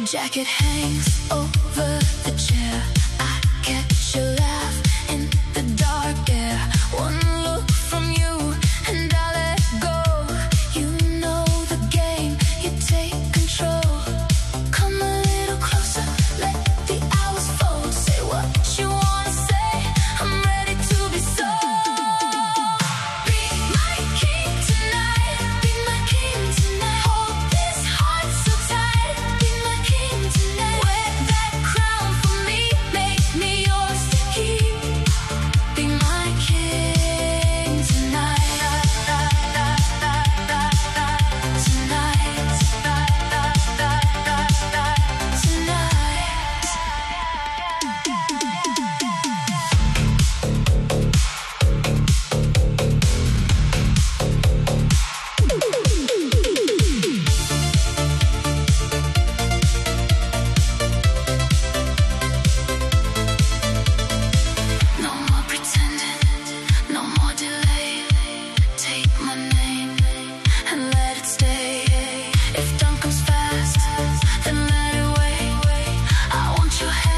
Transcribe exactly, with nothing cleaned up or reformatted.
jacket hangs over the chair. I catch your laugh in the dark air. One look from you and I let go. You know the game, you take control. Come a little closer, let the hours fold. Say what you wanna say, I'm ready to be sold. Be my king tonight, be my king tonight. Hold this heart so tight, be my king tonight. Wear that crown for me, make me yours to keep. Be my king tonight, tonight, no more pretending, no more delay. Take my name and let it stay. If time comes fast, then let it wait. I want your hand.